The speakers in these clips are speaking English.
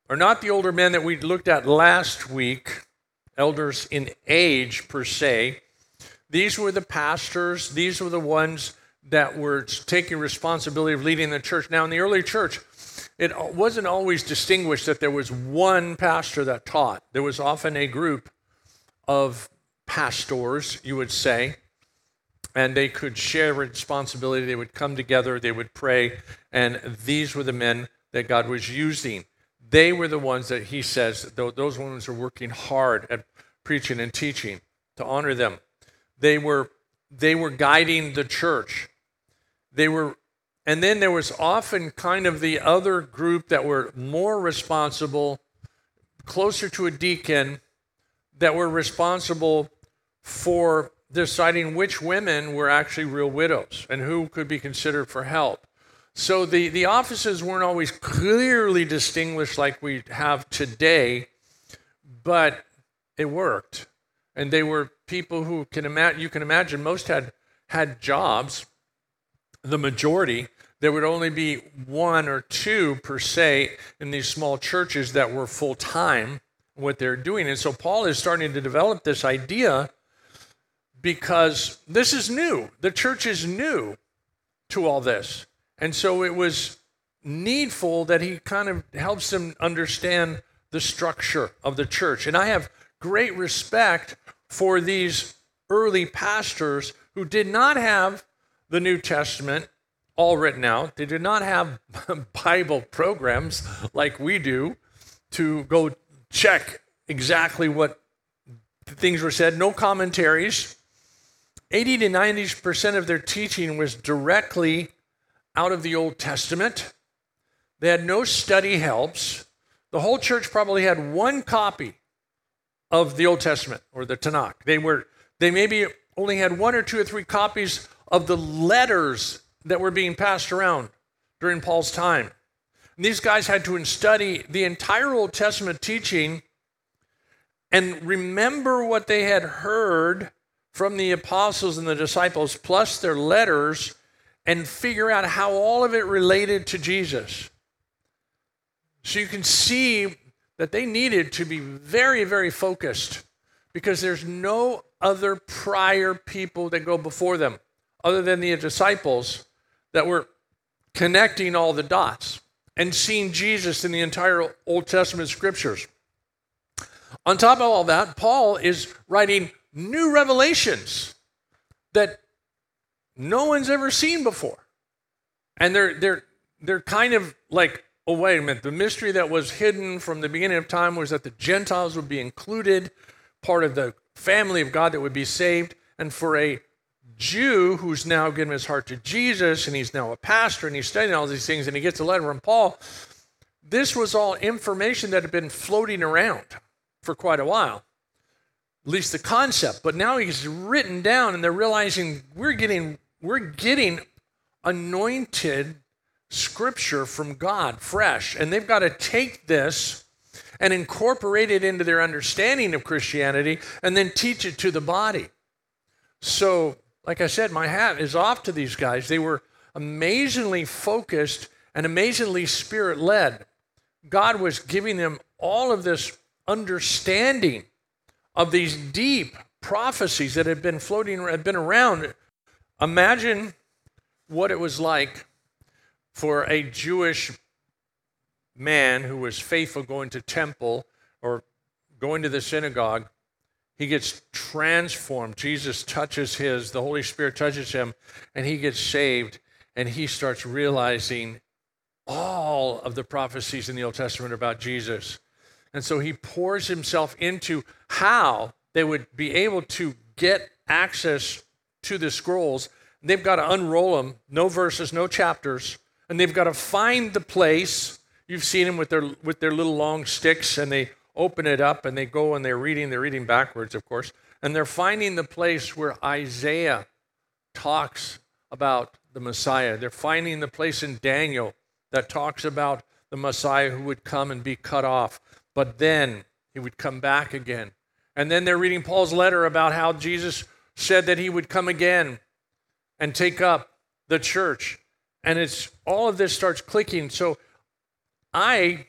are not the older men that we looked at last week, elders in age per se. These were the pastors. These were the ones that were taking responsibility of leading the church. Now, in the early church, it wasn't always distinguished that there was one pastor that taught. There was often a group of pastors, you would say, and they could share responsibility. They would come together, they would pray, and these were the men that God was using. They were the ones that he says, those ones are working hard at preaching and teaching, to honor them. They were guiding the church. And then there was often kind of the other group that were more responsible, closer to a deacon, that were responsible for deciding which women were actually real widows and who could be considered for help. So the offices weren't always clearly distinguished like we have today, but it worked. And they were people who you can imagine most had jobs. The majority, there would only be one or two per se in these small churches that were full-time what they're doing. And so Paul is starting to develop this idea because this is new. The church is new to all this. And so it was needful that he kind of helps them understand the structure of the church. And I have great respect for these early pastors who did not have the New Testament all written out. They did not have Bible programs like we do to go check exactly what things were said. No commentaries. 80 to 90% of their teaching was directly out of the Old Testament. They had no study helps. The whole church probably had one copy of the Old Testament or the Tanakh. They maybe only had one or two or three copies of the letters that were being passed around during Paul's time. And these guys had to study the entire Old Testament teaching and remember what they had heard from the apostles and the disciples, plus their letters, and figure out how all of it related to Jesus. So you can see that they needed to be very, very focused because there's no other prior people that go before them other than the disciples that were connecting all the dots and seeing Jesus in the entire Old Testament scriptures. On top of all that, Paul is writing new revelations that no one's ever seen before. And they're kind of like, oh, wait a minute, the mystery that was hidden from the beginning of time was that the Gentiles would be included, part of the family of God that would be saved. And for a Jew who's now given his heart to Jesus, and he's now a pastor, and he's studying all these things, and he gets a letter from Paul, this was all information that had been floating around for quite a while, at least the concept. But now he's written down, and they're realizing we're getting anointed scripture from God, fresh, and they've got to take this and incorporate it into their understanding of Christianity and then teach it to the body. So, like I said, my hat is off to these guys. They were amazingly focused and amazingly spirit-led. God was giving them all of this understanding of these deep prophecies that had been around. Imagine what it was like for a Jewish man who was faithful going to temple or going to the synagogue. He gets transformed. Jesus touches the Holy Spirit touches him, and he gets saved, and he starts realizing all of the prophecies in the Old Testament about Jesus. And so he pours himself into how they would be able to get access to the scrolls. They've got to unroll them, no verses, no chapters, and they've got to find the place. You've seen them with their little long sticks, and they open it up, and they go and they're reading backwards, of course, and they're finding the place where Isaiah talks about the Messiah. They're finding the place in Daniel that talks about the Messiah who would come and be cut off, but then he would come back again. And then they're reading Paul's letter about how Jesus said that he would come again and take up the church. And all of this starts clicking. So I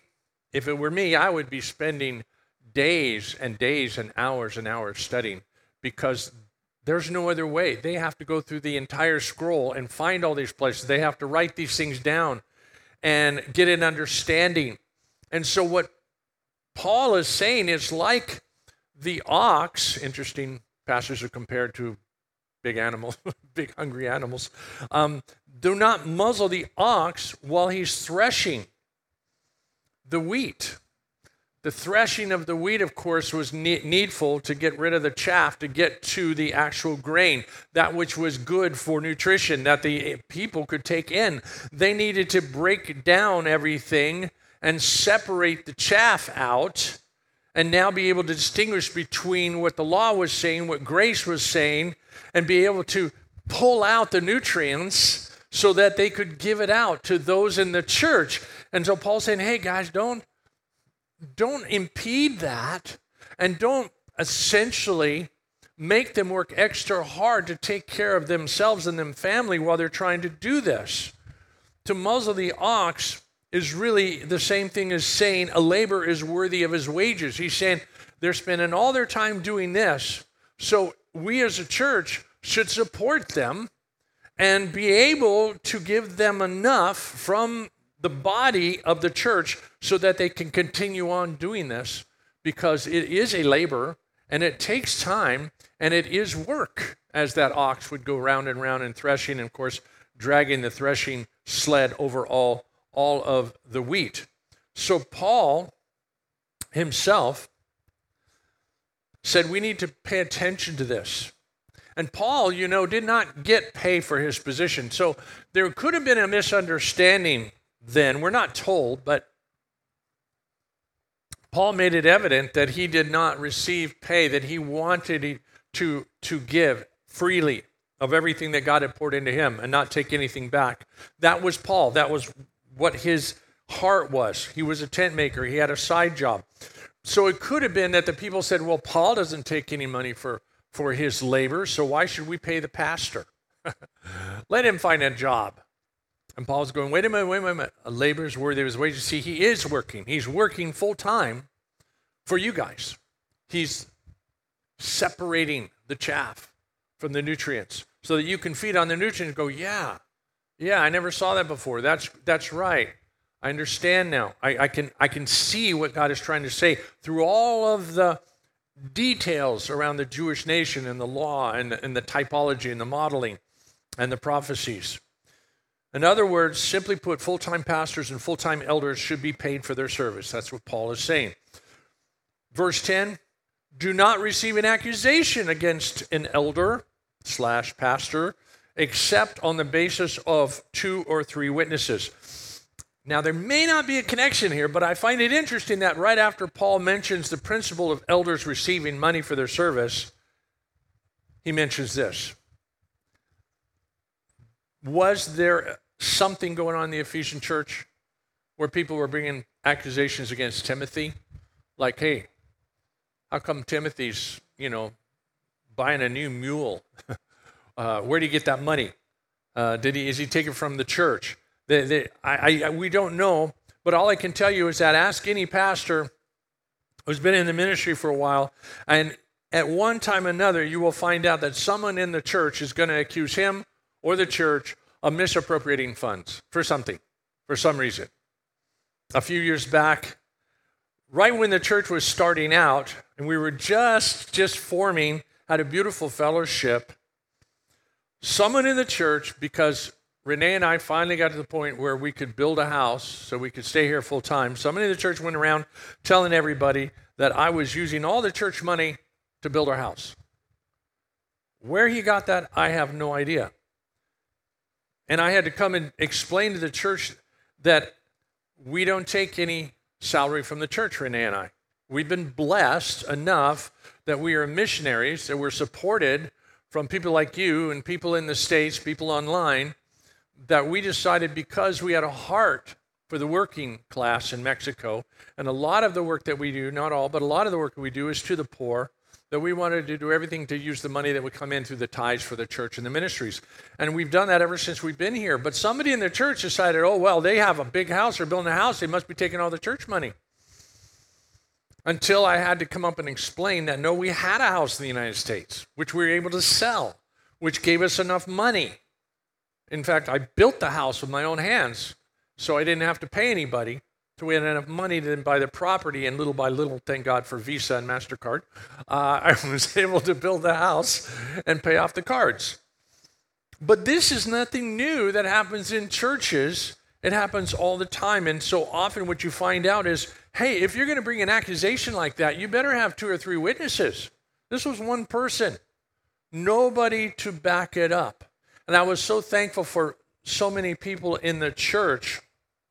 if it were me, I would be spending days and hours studying, because there's no other way. They have to go through the entire scroll and find all these places. They have to write these things down and get an understanding. And so what Paul is saying is like the ox. Interesting, pastors are compared to big animals, big hungry animals. Do not muzzle the ox while he's threshing the wheat. The threshing of the wheat, of course, was needful to get rid of the chaff, to get to the actual grain, that which was good for nutrition, that the people could take in. They needed to break down everything and separate the chaff out, and now be able to distinguish between what the law was saying, what grace was saying, and be able to pull out the nutrients so that they could give it out to those in the church. And so Paul's saying, hey guys, don't impede that, and don't essentially make them work extra hard to take care of themselves and their family while they're trying to do this. To muzzle the ox is really the same thing as saying a laborer is worthy of his wages. He's saying they're spending all their time doing this, so we as a church should support them and be able to give them enough from the body of the church so that they can continue on doing this, because it is a labor and it takes time and it is work, as that ox would go round and round and threshing, and of course dragging the threshing sled over all of the wheat. So Paul himself said we need to pay attention to this. And Paul, did not get pay for his position. So there could have been a misunderstanding then. We're not told, but Paul made it evident that he did not receive pay, that he wanted to give freely of everything that God had poured into him and not take anything back. That was Paul. That was what his heart was. He was a tent maker. He had a side job. So it could have been that the people said, well, Paul doesn't take any money for his labor, so why should we pay the pastor? Let him find a job. And Paul's going, wait a minute. A laborer is worthy of his wages. See, he is working. He's working full time for you guys. He's separating the chaff from the nutrients so that you can feed on the nutrients and go, yeah, I never saw that before. That's right. I understand now. I can see what God is trying to say through all of the details around the Jewish nation and the law and the typology and the modeling and the prophecies. In other words, simply put, full-time pastors and full-time elders should be paid for their service. That's what Paul is saying. Verse 10, do not receive an accusation against an elder/pastor except on the basis of 2 or 3 witnesses. Now, there may not be a connection here, but I find it interesting that right after Paul mentions the principle of elders receiving money for their service, he mentions this. Was there something going on in the Ephesian church where people were bringing accusations against Timothy? Like, hey, how come Timothy's, buying a new mule? Where did he get that money? Is he taken from the church? We don't know, but all I can tell you is that ask any pastor who's been in the ministry for a while, and at one time or another, you will find out that someone in the church is going to accuse him or the church of misappropriating funds for something, for some reason. A few years back, right when the church was starting out, and we were just forming, had a beautiful fellowship, someone in the church, because Renee and I finally got to the point where we could build a house so we could stay here full time, somebody in the church went around telling everybody that I was using all the church money to build our house. Where he got that, I have no idea. And I had to come and explain to the church that we don't take any salary from the church, Renee and I. We've been blessed enough that we are missionaries, that we're supported from people like you and people in the States, people online, that we decided because we had a heart for the working class in Mexico, and a lot of the work that we do, not all, but a lot of the work that we do is to the poor, that we wanted to do everything to use the money that would come in through the tithes for the church and the ministries. And we've done that ever since we've been here. But somebody in the church decided, oh, well, they have a big house, they're building a house, they must be taking all the church money. until I had to come up and explain that, no, we had a house in the United States, which we were able to sell, which gave us enough money. In fact, I built the house with my own hands, so I didn't have to pay anybody. So we had enough money to then buy the property, and little by little, thank God for Visa and MasterCard, I was able to build the house and pay off the cards. But this is nothing new that happens in churches. It happens all the time. And so often what you find out is, hey, if you're going to bring an accusation like that, you better have 2 or 3 witnesses. This was one person, nobody to back it up. And I was so thankful for so many people in the church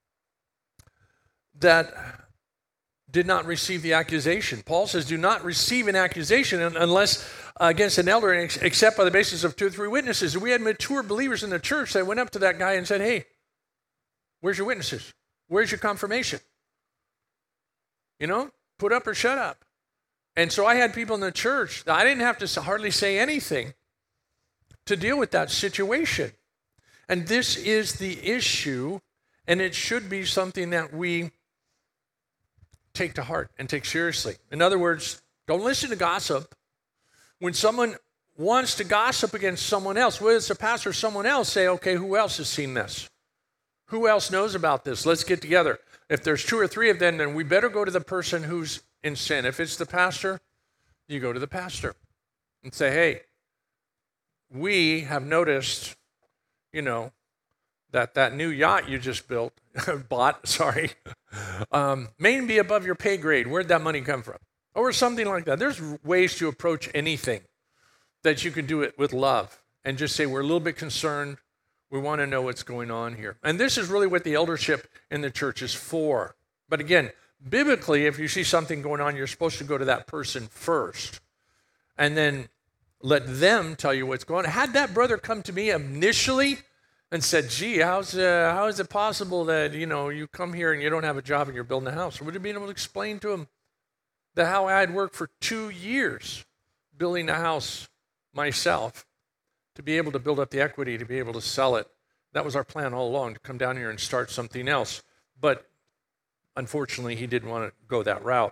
that did not receive the accusation. Paul says, do not receive an accusation unless against an elder, except by the basis of 2 or 3 witnesses. And we had mature believers in the church that went up to that guy and said, hey, where's your witnesses? Where's your confirmation? You know, put up or shut up. And so I had people in the church, I didn't have to hardly say anything to deal with that situation. And this is the issue, and it should be something that we take to heart and take seriously. In other words, don't listen to gossip. When someone wants to gossip against someone else, whether it's a pastor or someone else, say, okay, who else has seen this? Who else knows about this? Let's get together. If there's 2 or 3 of them, then we better go to the person who's in sin. If it's the pastor, you go to the pastor and say, hey, we have noticed, you know, that new yacht you just bought, may be above your pay grade. Where'd that money come from? Or something like that. There's ways to approach anything that you can do it with love and just say, we're a little bit concerned. We want to know what's going on here. And this is really what the eldership in the church is for. But again, biblically, if you see something going on, you're supposed to go to that person first and then let them tell you what's going on. Had that brother come to me initially and said, gee, how is it possible that, you know, you come here and you don't have a job and you're building a house? Would have been able to explain to him that how I had worked for 2 years building a house myself to be able to build up the equity, to be able to sell it. That was our plan all along, to come down here and start something else. But unfortunately, he didn't want to go that route.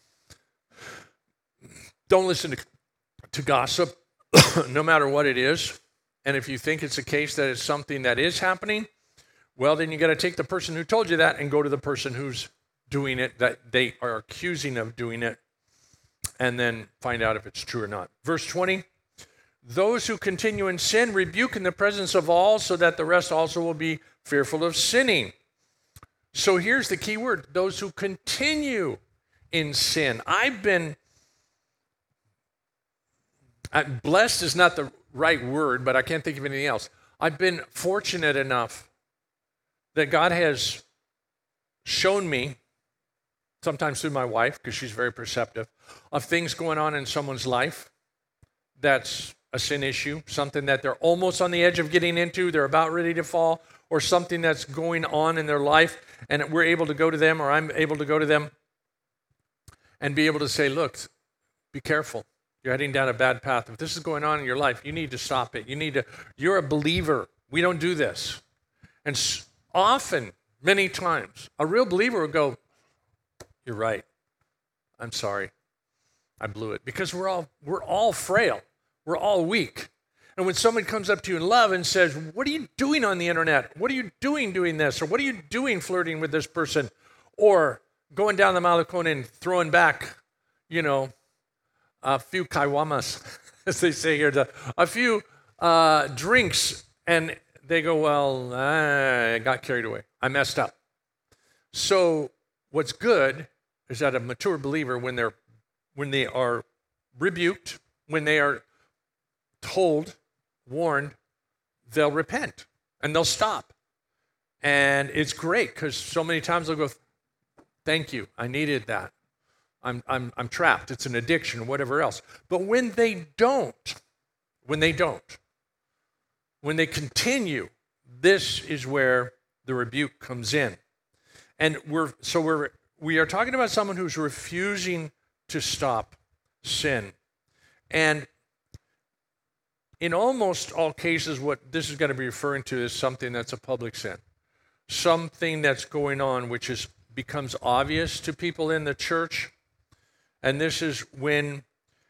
Don't listen to gossip, no matter what it is. And if you think it's a case that it's something that is happening, well, then you got to take the person who told you that and go to the person who's doing it, that they are accusing of doing it, and then find out if it's true or not. Verse 20, those who continue in sin rebuke in the presence of all, so that the rest also will be fearful of sinning. So here's the key word, those who continue in sin. Blessed is not the right word, but I can't think of anything else. I've been fortunate enough that God has shown me, sometimes through my wife, because she's very perceptive, of things going on in someone's life that's a sin issue, something that they're almost on the edge of getting into, they're about ready to fall, or something that's going on in their life, and we're able to go to them, or I'm able to go to them and be able to say, look, be careful. You're heading down a bad path. If this is going on in your life, you need to stop it. You're a believer. We don't do this. And often, many times, a real believer will go, you're right. I'm sorry. I blew it. Because we're all frail. We're all weak. And when someone comes up to you in love and says, what are you doing on the internet? What are you doing this? Or what are you doing flirting with this person? Or going down the Malecon and throwing back, a few kaiwamas, as they say here, a few drinks, and they go, well, I got carried away. I messed up. So what's good is that a mature believer, when they are rebuked, when they are told, warned, they'll repent and they'll stop. And it's great because so many times they'll go, thank you, I needed that. I'm trapped. It's an addiction, whatever else. But when they continue, this is where the rebuke comes in. And we are talking about someone who's refusing to stop sin. And in almost all cases, what this is going to be referring to is something that's a public sin. Something that's going on which becomes obvious to people in the church. And this is when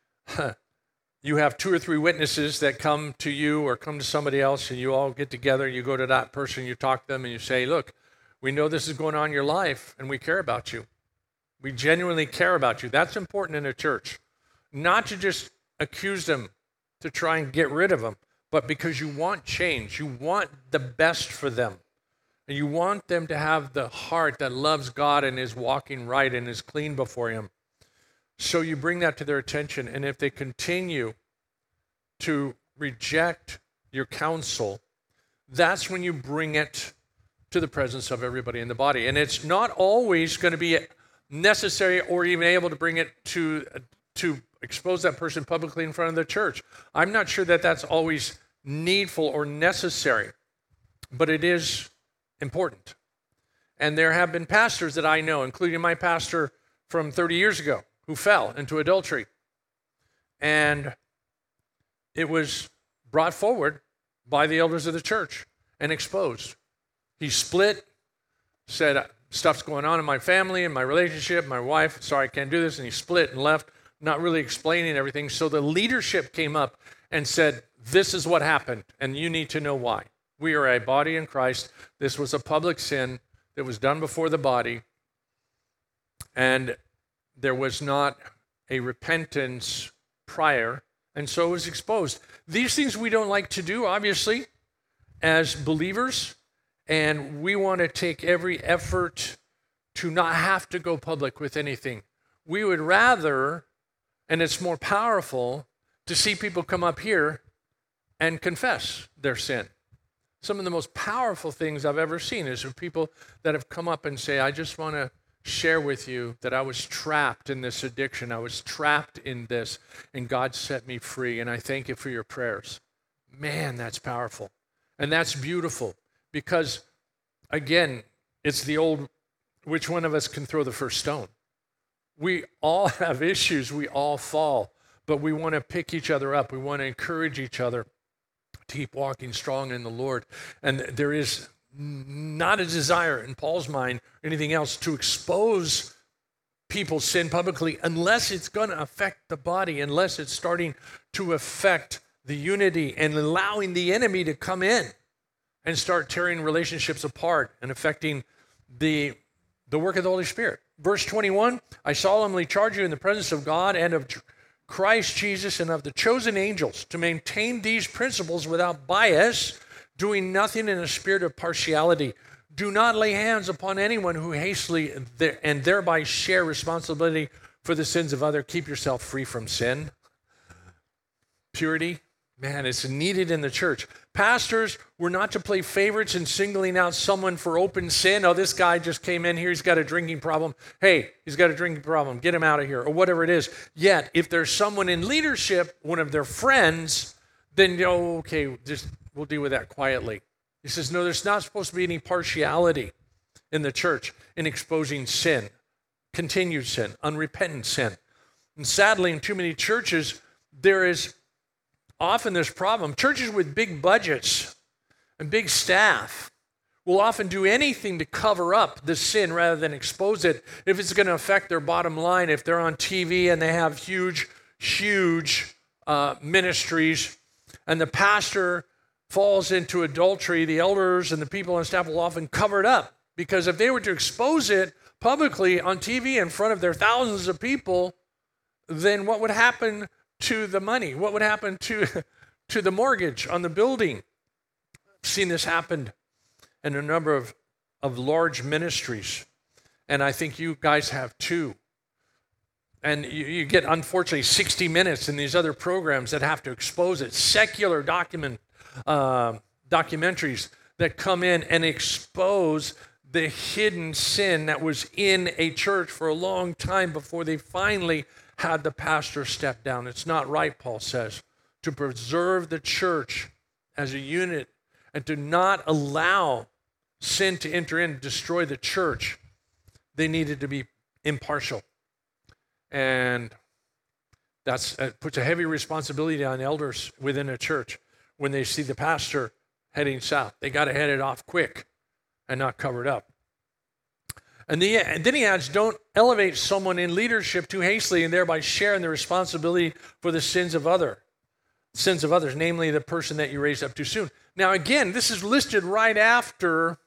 you have 2 or 3 witnesses that come to you or come to somebody else, and you all get together, you go to that person, you talk to them, and you say, look, we know this is going on in your life, and we care about you. We genuinely care about you. That's important in a church. Not to just accuse them to try and get rid of them, but because you want change. You want the best for them. And you want them to have the heart that loves God and is walking right and is clean before Him. So you bring that to their attention. And if they continue to reject your counsel, that's when you bring it to the presence of everybody in the body. And it's not always going to be necessary or even able to bring it to expose that person publicly in front of the church. I'm not sure that that's always needful or necessary, but it is important. And there have been pastors that I know, including my pastor from 30 years ago, who fell into adultery. And it was brought forward by the elders of the church and exposed. He split, said, stuff's going on in my family and my relationship, my wife, sorry, I can't do this. And he split and left, not really explaining everything. So the leadership came up and said, this is what happened, and you need to know why. We are a body in Christ. This was a public sin that was done before the body, and there was not a repentance prior, and so it was exposed. These things we don't like to do, obviously, as believers, and we want to take every effort to not have to go public with anything. We would rather, and it's more powerful, to see people come up here and confess their sin. Some of the most powerful things I've ever seen is from people that have come up and say, I just want to share with you that I was trapped in this addiction. I was trapped in this, and God set me free, and I thank you for your prayers. Man, that's powerful. And that's beautiful because, again, it's the old, which one of us can throw the first stone? We all have issues. We all fall, but we want to pick each other up. We want to encourage each other to keep walking strong in the Lord. And there is not a desire in Paul's mind or anything else to expose people's sin publicly unless it's going to affect the body, unless it's starting to affect the unity and allowing the enemy to come in and start tearing relationships apart and affecting the work of the Holy Spirit. Verse 21, I solemnly charge you in the presence of God and of Christ Jesus and of the chosen angels to maintain these principles without bias, doing nothing in a spirit of partiality. Do not lay hands upon anyone who hastily and thereby share responsibility for the sins of others. Keep yourself free from sin. Purity, man, it's needed in the church. Pastors, we're not to play favorites in singling out someone for open sin. Oh, this guy just came in here, he's got a drinking problem. Hey, he's got a drinking problem, get him out of here, or whatever it is. Yet, if there's someone in leadership, one of their friends, then, okay, we'll deal with that quietly. He says, no, there's not supposed to be any partiality in the church in exposing sin, continued sin, unrepentant sin. And sadly, in too many churches, there is often this problem. Churches with big budgets and big staff will often do anything to cover up the sin rather than expose it if it's going to affect their bottom line. If they're on TV and they have huge ministries and the pastor falls into adultery, the elders and the people on staff will often cover it up, because if they were to expose it publicly on TV in front of their thousands of people, then what would happen to the money? What would happen to the mortgage on the building? I've seen this happen in a number of large ministries, and I think you guys have too. And you get, unfortunately, 60 Minutes and these other programs that have to expose it, secular documentaries that come in and expose the hidden sin that was in a church for a long time before they finally had the pastor step down. It's not right, Paul says, to preserve the church as a unit and to not allow sin to enter in and destroy the church. They needed to be impartial. And that puts a heavy responsibility on elders within a church when they see the pastor heading south. They got to head it off quick and not cover it up. And then he adds, don't elevate someone in leadership too hastily and thereby sharing the responsibility for the sins of others, namely the person that you raised up too soon. Now, again, this is listed right after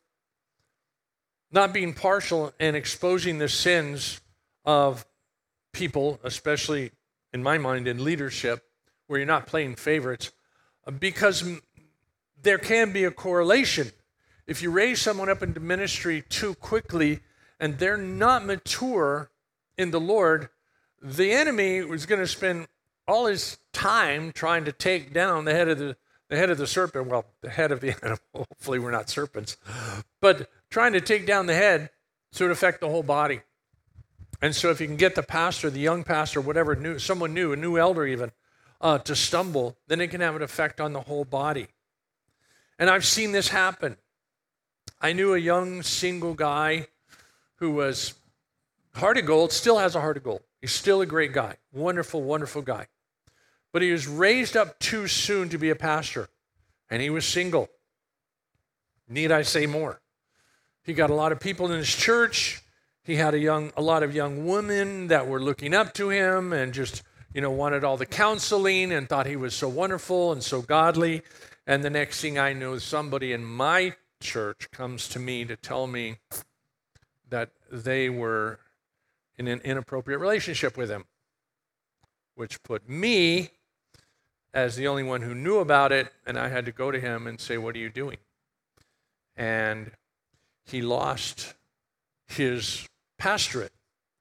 not being partial and exposing the sins of people, especially in my mind in leadership, where you're not playing favorites, because there can be a correlation. If you raise someone up into ministry too quickly and they're not mature in the Lord, the enemy is going to spend all his time trying to take down the head of the serpent. Well, the head of the animal. Hopefully we're not serpents. But trying to take down the head so it affect the whole body. And so if you can get the pastor, the young pastor, whatever, someone new, a new elder even, to stumble, then it can have an effect on the whole body. And I've seen this happen. I knew a young single guy who was heart of gold, still has a heart of gold. He's still a great guy, wonderful, wonderful guy. But he was raised up too soon to be a pastor, and he was single. Need I say more? He got a lot of people in his church. He had a lot of young women that were looking up to him and just, wanted all the counseling and thought he was so wonderful and so godly. And the next thing I know, somebody in my church comes to me to tell me that they were in an inappropriate relationship with him, which put me as the only one who knew about it, and I had to go to him and say, what are you doing? And he lost his pastorate,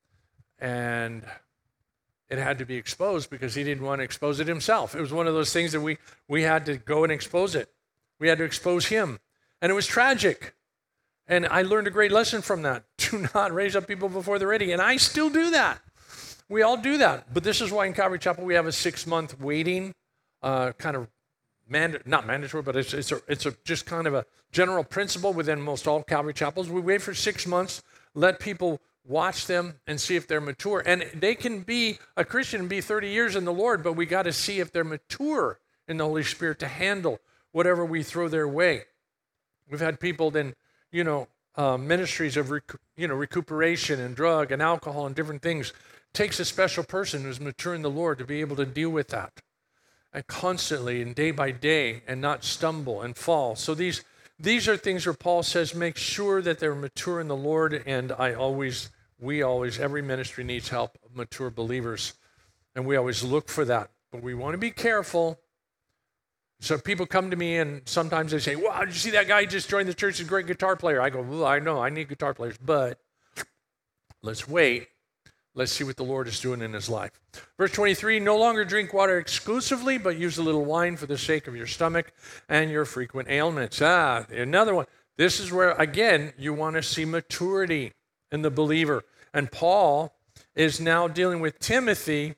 and it had to be exposed because he didn't want to expose it himself. It was one of those things that we had to go and expose it. We had to expose him, and it was tragic. And I learned a great lesson from that. Do not raise up people before they're ready, and I still do that. We all do that, but this is why in Calvary Chapel we have a 6-month waiting, kind of not mandatory, but it's a just kind of a general principle within most all Calvary Chapels. We wait for 6 months, let people watch them and see if they're mature. And they can be a Christian and be 30 years in the Lord, but we got to see if they're mature in the Holy Spirit to handle whatever we throw their way. We've had people then, ministries of recuperation and drug and alcohol and different things. It takes a special person who's mature in the Lord to be able to deal with that, and constantly and day by day, and not stumble and fall. So these are things where Paul says, make sure that they're mature in the Lord. And we always, every ministry needs help of mature believers, and we always look for that. But we want to be careful. So people come to me and sometimes they say, wow, did you see that guy who just joined the church? He's a great guitar player. I go, well, I know, I need guitar players, but let's wait. Let's see what the Lord is doing in his life. Verse 23, no longer drink water exclusively, but use a little wine for the sake of your stomach and your frequent ailments. Another one. This is where, again, you want to see maturity in the believer. And Paul is now dealing with Timothy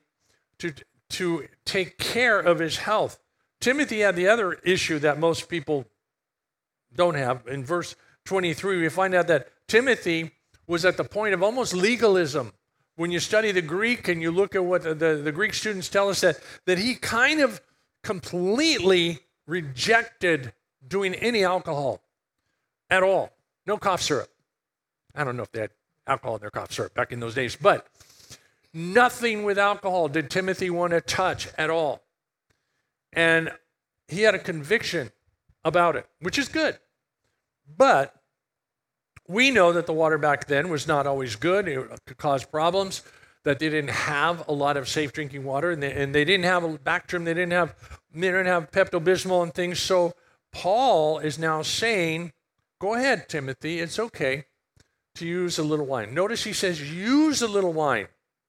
to take care of his health. Timothy had the other issue that most people don't have. In verse 23, we find out that Timothy was at the point of almost legalism. When you study the Greek and you look at what the Greek students tell us, that he kind of completely rejected doing any alcohol at all. No cough syrup. I don't know if they had alcohol in their cough syrup back in those days, but nothing with alcohol did Timothy want to touch at all. And he had a conviction about it, which is good. But we know that the water back then was not always good. It could cause problems, that they didn't have a lot of safe drinking water, and they didn't have a Bactrim, they didn't have Pepto-Bismol and things. So Paul is now saying, go ahead, Timothy, it's okay to use a little wine. Notice he says, use a little wine.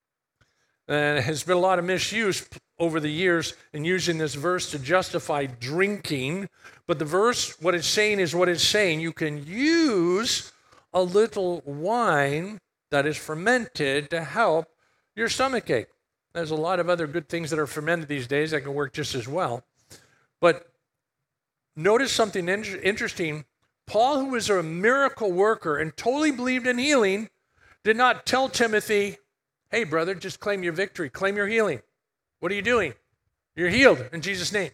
And there's been a lot of misuse over the years in using this verse to justify drinking. But the verse, what it's saying is what it's saying. You can use a little wine that is fermented to help your stomach ache. There's a lot of other good things that are fermented these days that can work just as well. But notice something interesting. Paul, who was a miracle worker and totally believed in healing, did not tell Timothy, hey, brother, just claim your victory, claim your healing. What are you doing? You're healed in Jesus' name.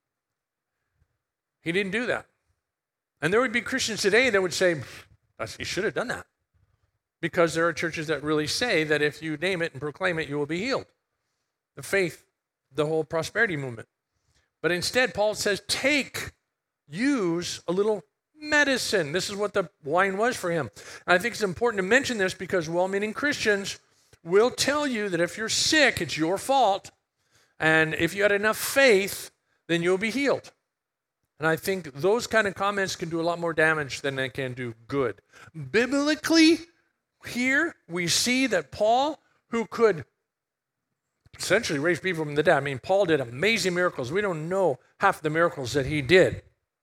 He didn't do that. And there would be Christians today that would say, he should have done that. because there are churches that really say that if you name it and proclaim it, you will be healed. The faith, the whole prosperity movement. But instead, Paul says, use a little medicine. This is what the wine was for him. And I think it's important to mention this because well-meaning Christians will tell you that if you're sick, it's your fault. And if you had enough faith, then you'll be healed. And I think those kind of comments can do a lot more damage than they can do good. Biblically, here we see that Paul, who could essentially raise people from the dead. I mean, Paul did amazing miracles. We don't know half the miracles that he did.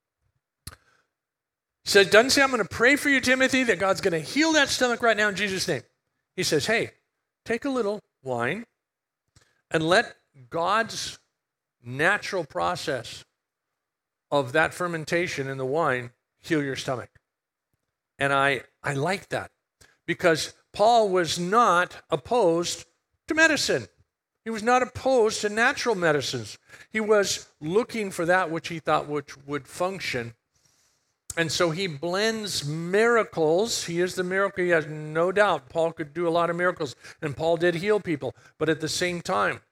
Says, doesn't say, I'm going to pray for you, Timothy, that God's going to heal that stomach right now in Jesus' name. He says, hey, take a little wine and let God's natural process of that fermentation in the wine heal your stomach. And I like that because Paul was not opposed to medicine. He was not opposed to natural medicines. He was looking for that which he thought would function. And so he blends miracles. He is the miracle. He has no doubt. Paul could do a lot of miracles, and Paul did heal people. But at the same time,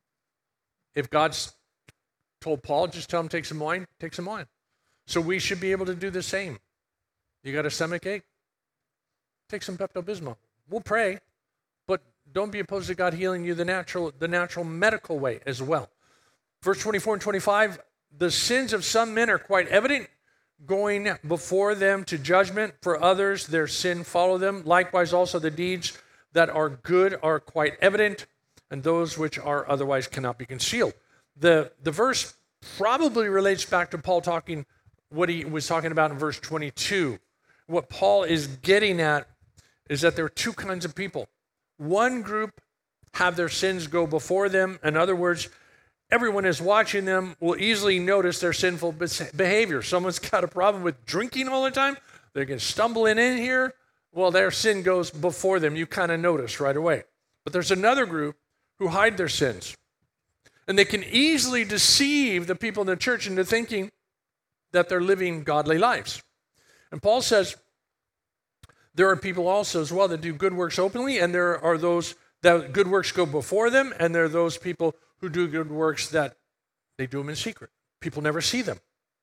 if God's told Paul, just tell him take some wine, take some wine. So we should be able to do the same. You got a stomach ache? Take some Pepto-Bismol. We'll pray, but don't be opposed to God healing you the natural medical way as well. Verse 24 and 25, the sins of some men are quite evident, going before them to judgment. For others, their sin follow them. Likewise, also the deeds that are good are quite evident, and those which are otherwise cannot be concealed. The verse probably relates back to Paul talking what he was talking about in verse 22. What Paul is getting at is that there are two kinds of people. One group have their sins go before them. In other words, everyone is watching them, will easily notice their sinful behavior. Someone's got a problem with drinking all the time. They're going to stumble in here. Well, their sin goes before them. You kind of notice right away. But there's another group who hide their sins. And they can easily deceive the people in the church into thinking that they're living godly lives. And Paul says there are people also as well that do good works openly, and there are those that good works go before them, and there are those people who do good works that they do them in secret. People never see them.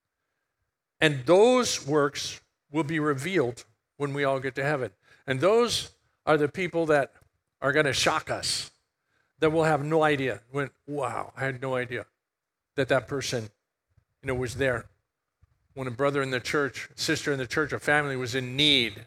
And those works will be revealed when we all get to heaven. And those are the people that are going to shock us, that we'll have no idea. Wow, I had no idea that person, was there. When a brother in the church, sister in the church, a family was in need,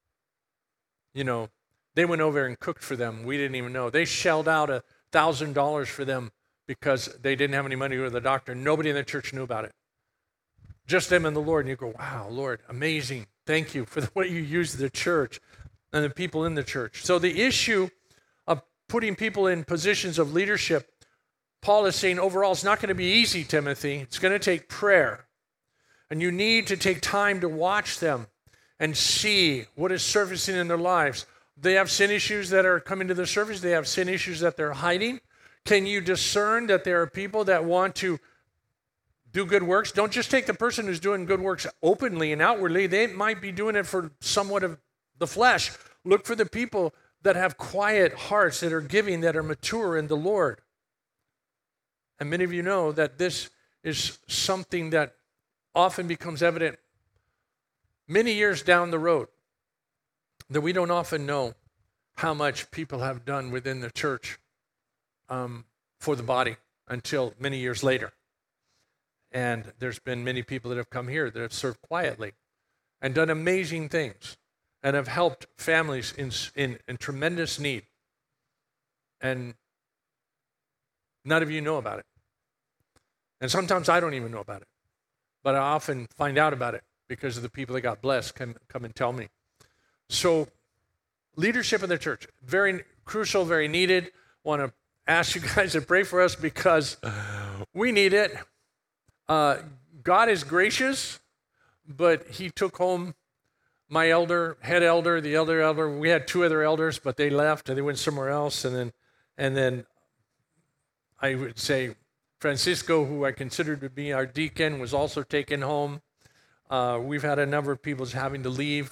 they went over and cooked for them. We didn't even know. They shelled out $1,000 for them because they didn't have any money to go to the doctor. Nobody in the church knew about it. Just them and the Lord. And you go, wow, Lord, amazing. Thank you for the way you use the church and the people in the church. So the issue of putting people in positions of leadership, Paul is saying overall, it's not going to be easy, Timothy. It's going to take prayer. And you need to take time to watch them and see what is surfacing in their lives. They have sin issues that are coming to the surface. They have sin issues that they're hiding. Can you discern that there are people that want to do good works? Don't just take the person who's doing good works openly and outwardly. They might be doing it for somewhat of the flesh. Look for the people that have quiet hearts, that are giving, that are mature in the Lord. And many of you know that this is something that often becomes evident many years down the road, that we don't often know how much people have done within the church for the body until many years later. And there's been many people that have come here that have served quietly and done amazing things and have helped families in tremendous need. And none of you know about it. And sometimes I don't even know about it. But I often find out about it because of the people that got blessed come and tell me. So leadership in the church, very crucial, very needed. Want to ask you guys to pray for us because we need it. God is gracious, but he took home my head elder, the other elder. We had two other elders, but they left and they went somewhere else. And then I would say Francisco, who I considered to be our deacon, was also taken home. We've had a number of people having to leave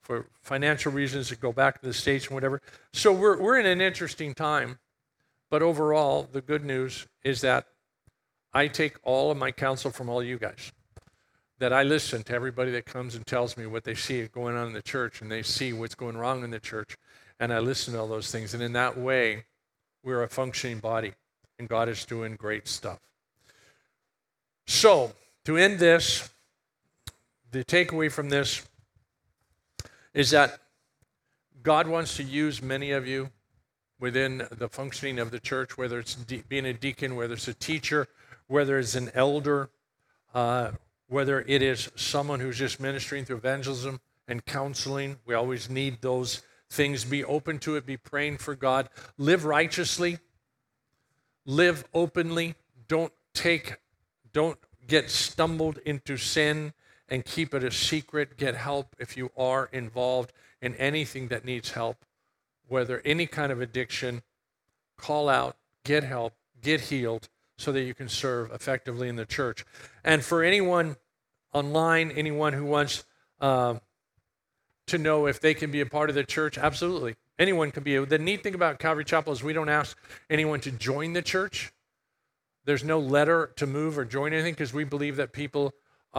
for financial reasons to go back to the States and whatever. So we're in an interesting time. But overall, the good news is that I take all of my counsel from all you guys. That I listen to everybody that comes and tells me what they see going on in the church, and they see what's going wrong in the church. And I listen to all those things. And in that way, we're a functioning body, and God is doing great stuff. So, to end this, the takeaway from this is that God wants to use many of you within the functioning of the church, whether it's being a deacon, whether it's a teacher, whether it's an elder, whether it is someone who's just ministering through evangelism and counseling. We always need those things. Be open to it. Be praying for God. Live righteously. Live openly. Don't get stumbled into sin and keep it a secret. Get help if you are involved in anything that needs help. Whether any kind of addiction, call out, get help, get healed, so that you can serve effectively in the church. And for anyone online, anyone who wants to know if they can be a part of the church, absolutely. Anyone can be. The neat thing about Calvary Chapel is we don't ask anyone to join the church. There's no letter to move or join anything, because we believe that people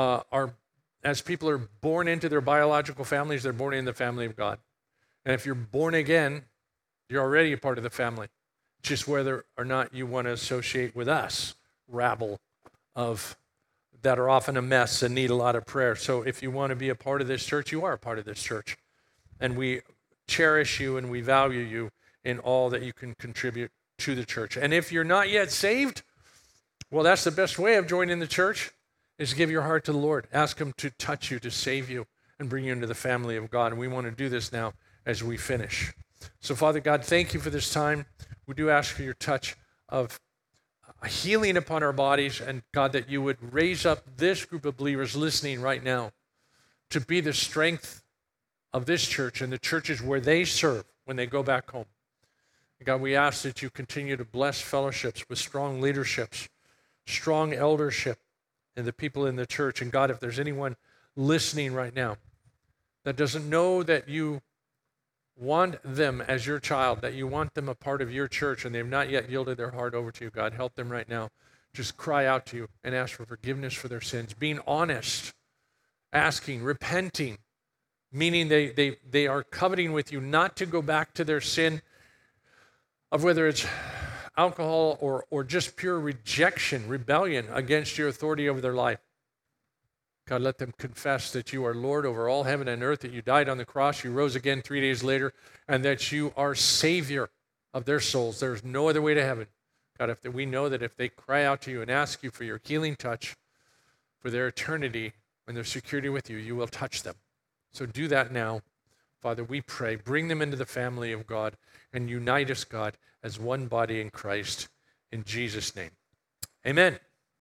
as people are born into their biological families, they're born in the family of God. And if you're born again, you're already a part of the family. Just whether or not you want to associate with us, rabble that are often a mess and need a lot of prayer. So if you want to be a part of this church, you are a part of this church. And we cherish you and we value you in all that you can contribute to the church. And if you're not yet saved, well, that's the best way of joining the church, is give your heart to the Lord. Ask him to touch you, to save you, and bring you into the family of God. And we want to do this now as we finish. So, Father God, thank you for this time. We do ask for your touch of healing upon our bodies, and God, that you would raise up this group of believers listening right now to be the strength of this church and the churches where they serve when they go back home. God, we ask that you continue to bless fellowships with strong leaderships, strong eldership, and the people in the church. And God, if there's anyone listening right now that doesn't know that you want them as your child, that you want them a part of your church, and they've not yet yielded their heart over to you, God, help them right now. Just cry out to you and ask for forgiveness for their sins, being honest, asking, repenting, meaning they are covenanting with you not to go back to their sin of whether it's alcohol or just pure rejection, rebellion against your authority over their life. God, let them confess that you are Lord over all heaven and earth, that you died on the cross, you rose again 3 days later, and that you are Savior of their souls. There's no other way to heaven. God, we know that if they cry out to you and ask you for your healing touch for their eternity and their security with you, you will touch them. So do that now. Father, we pray, bring them into the family of God and unite us, God, as one body in Christ. In Jesus' name, amen.